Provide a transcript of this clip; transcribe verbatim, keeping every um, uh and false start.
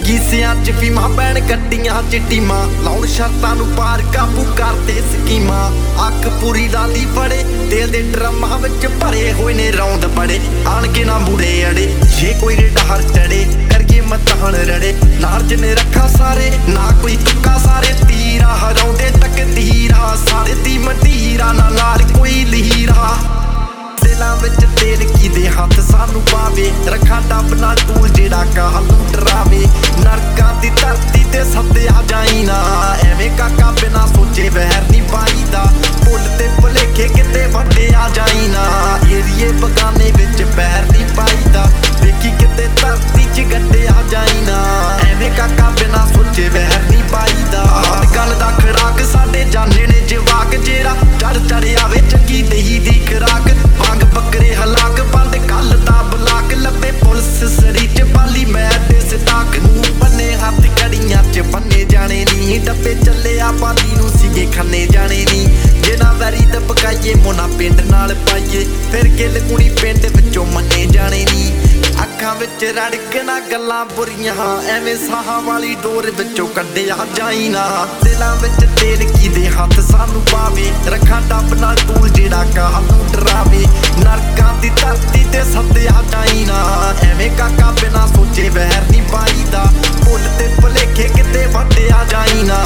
गीसियां च फीमां पैण गड्डियां च टीमां लाउण शर्तां नूं पार काबू करदे स्कीमां अख पूरी लाली फड़े दिल दे ड्रमां विच भरे होए ने रौंद बड़े आण के ना मुड़े अड़े जे कोई डहर चढ़े करिए मतान रड़े नारज ने रखा सारे ना कोई तुक्का सारे तीरा हराउंदे तकदीरा सारे दी मटीरा ना लार कोई लीरा दिलां विच तेल कीदे हथ सानू पावे रखा डब नाल टूल जेड़ा कालू डरावे नरकां दी धरती ते सद्दिया जाई ना एवें काका बिना सोचे वैर नी पाईदा भुल ते भुलेखे किते वड्डिया जाई ना एरिए बगाने विच पैर नी पाईदा वेखी किते धरती च गड्डिया जाई ना एवें काका बिना सोचे वैर नी पाईदा गल दा खराक साडे जाने ने जवाक जेड़ा चढ़ चढ़ आवे चंगी दही दी खराक पंग बकरे हलाक बंद कल दा बलाक लब्बे पुलिस सरी च पाली मैट स्टाक मुंह बन्ने हथ कड़ियां च बन्ने जाने नी डब्बे चले आ पाली नूं सीगे खन्ने जाने नी जेना वैरी दबकाइए मोना पिंड नाल पाइए फिर गिल कुणी पिंड विचों मन्ने जाने नी अखां विच रड़कना गल्लां बुरियां एवें साहां वाली डोर विचों कड्डिया जाई ना दिलां विच तेल कीदे हथ सानू पावे रखा डब नाल टूल जेड़ा कालू डरावे नरकां दी धरती ते सद्दिया जाई ना एवें काका बिना सोचे वैर नी पाईदा भुल ते भुलेखे किते वड्डिया जाई ना